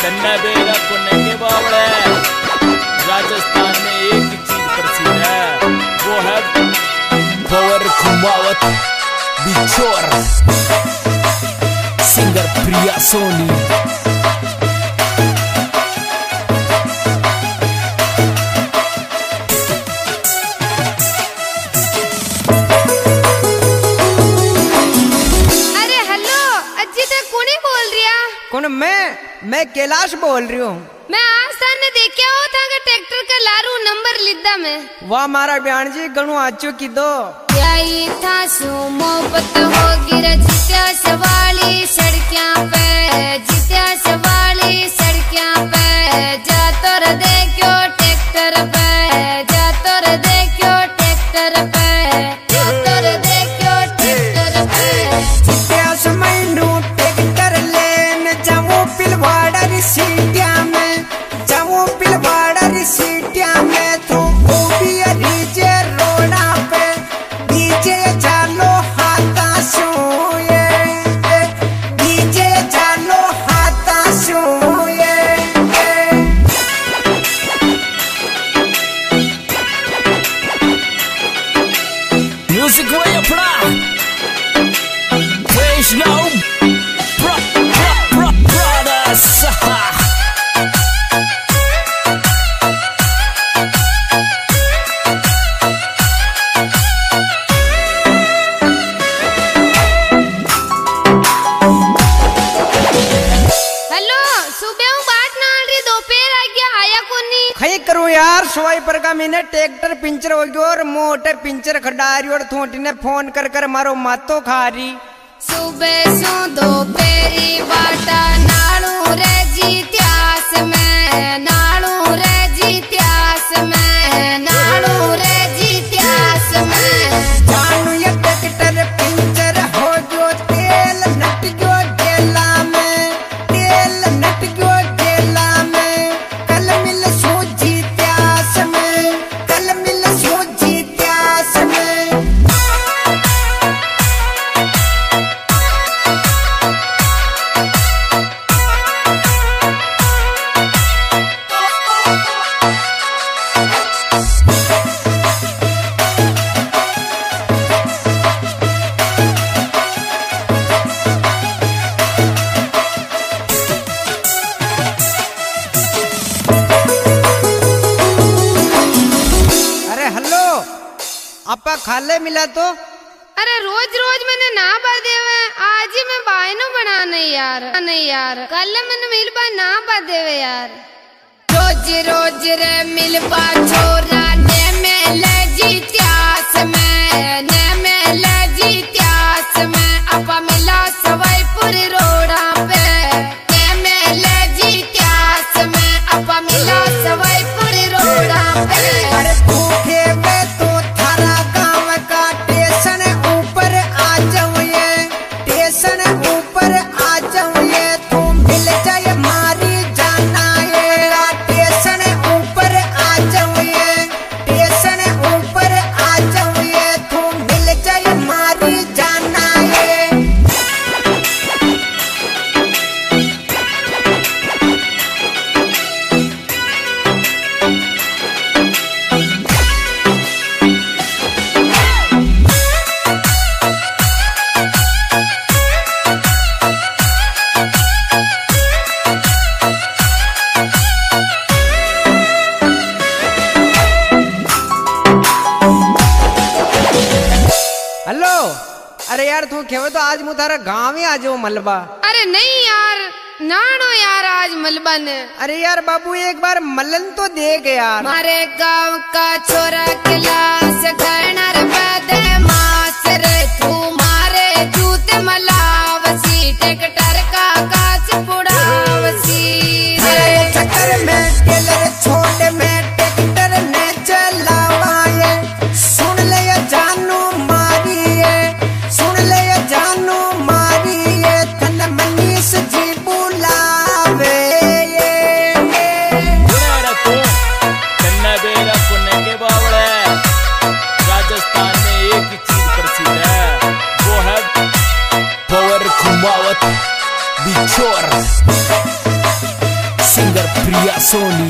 कन्ना बेरा कोने के बावड़े। राजस्थान में एक ही चीज प्रसिद्ध है, वो है पवर कुमावत बिछोर। सिंगर प्रिया सोनी। कौन? मैं कैलाश बोल रही हूँ। मैं आज थाने देखा हो था कि ट्रैक्टर का लारू नंबर लिद्दा में। वाह मारा बयान जी गणु आचो की दो यही था सो मोहब्बत हो गिर जित्या सवाली सड़कियां पे, जित्या सवाली सड़कियां पे। जा तोर देखो ट्रैक्टर पे, जा तोर देखो ट्रैक्टर पे, जा तोर देखो ट्रैक्टर पे। जित्या समय नू ट्रैक्टर लेन जाऊं पिलवाड़ा सीटिया में, जाऊं पिलवाड़ा सीटिया में। तू भी रीजे रोड़ा पे डीजे जालो हाथा सोए, डीजे जालो हाथा सोए। म्यूजिक वही अपना वैष्णव ब्रदर्स। करो यार सवाई पर का मैंने ट्रैक्टर पिंचर हो गयो और मोटे पिंचर खडारी और थोटी ने फोन कर कर मारो मातो खारी। सुबह सो दोपहरी बाटा नालू रे जित्यास में, नालू रे जित्यास में, नालू रे जित्यास में। जानू ये ट्रैक्टर पिंचर हो गयो तेल नट गयो गेला में, तेल नट गयो गेला में। कल मिल सो जित्यास में, कल मिल सो जित्यास में। आपा खाले मिला तो? अरे रोज रोज मैंने ना पा देवे, आज ही मैं बायनो बना नहीं यार, नहीं यार कल मैंने मिल पा ना पा देवे यार। रोज रोज रे मिल पा छोरा ने में ले जित्यास में, ने में ले जित्यास में। आपा मिला सवाईपुर रोड़ा पे, ने में ले जित्यास में। आपा मिला सवाईपुर रोड़ा पे। अरे यार तू खेवे तो आज मुझे तारा गाँव ही आ जाओ मलबा। अरे नहीं यार नानो यार आज मलबा ने। अरे यार बाबू एक बार मलन तो देख यार। मारे गांव का छोरा क्लास घना रे बदे मास रे। तू मारे जूते मलावसी ट्रैक्टर का काच पुड़ावसी। चक्कर में टेलर छोड़ में ट्रैक्टर ने चलावाए। सुन ले जानू मारिए, सुन ले जानू मारिए। तन मनीष जी बुलावे। कन्ना बेरा कोने के बावड़े। राजस्थान में एक ही चीज प्रसिद्ध है, वो है पवर कुमावत बिछोर। सिंगर प्रिया सोनी।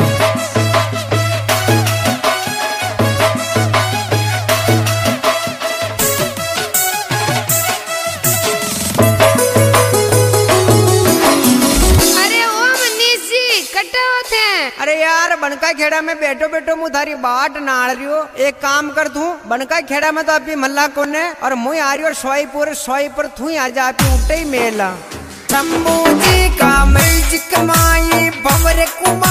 अरे यार बनका खेड़ा में बैठो बैठो मुँह थारी बाट नाड़ रही हो। एक काम कर तू बनका खेड़ा में तो अभी मल्ला कोने और मुँह आ रही हो सोई पर तू आ जा उठे ही मेला। शंभू जी का मैजिक माई भंवर कुमार